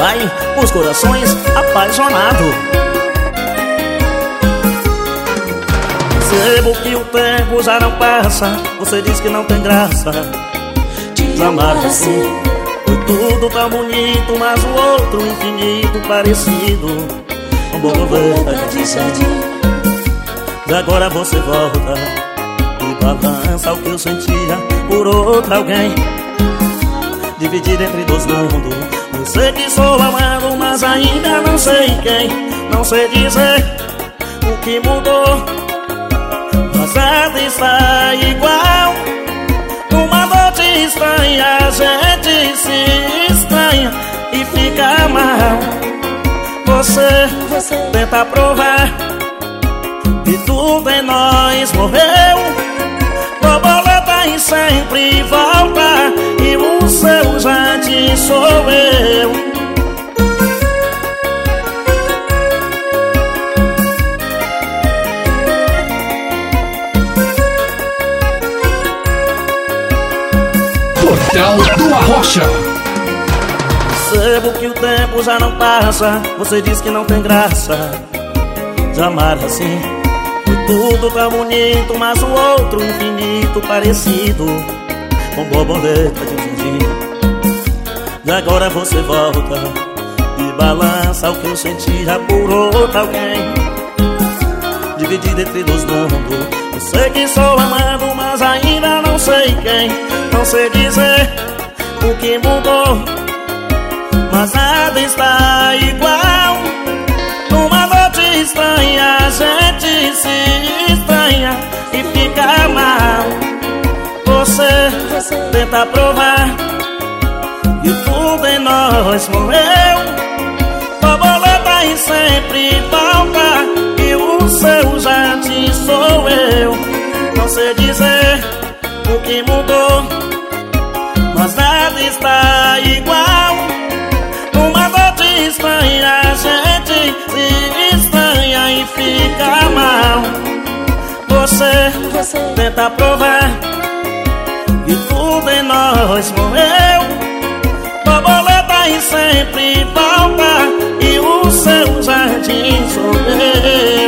vai os corações apaixonados. Percebo que o tempo já não passa. Você diz que não tem graça te amar assim. Foi tudo tão bonito, mas o outro infinito parecido com borboleta de jardim. E agora você volta e balança o que eu sentia por outro alguém, dividido entre dois mundos. Eu sei que sou amado, mas ainda não sei quem. Não sei dizer o que mudou, mas nada está igual. Numa noite estranha a gente se estranha e fica mal. Você tenta provar que tudo em nós morreu. Borboleta e sempre volta, e o seu jardim sou eu. Portal do Arrocha. Percebo que o tempo já não passa. Você diz que não tem graça de amar assim. Foi tudo tão bonito, mas o outro infinito parecido com borboleta de jardim. E agora você volta e balança o que eu sentia por outro alguém, dividido entre dois mundos. Eu sei que sou amado, mas ainda não sei quem. Não sei dizer o que mudou, mas nada está igual. Numa noite estranha a gente se estranha e fica mal. Você tenta provar que tudo em nós morreu. Borboleta e sempre volta, e o seu jardim sou eu. Não sei dizer o que mudou, mas nada está igual. Numa noite estranha a gente se estranha e fica mal. Você tenta provar que tudo em nós morreu. Borboleta e sempre volta, e o seu jardim sou eu.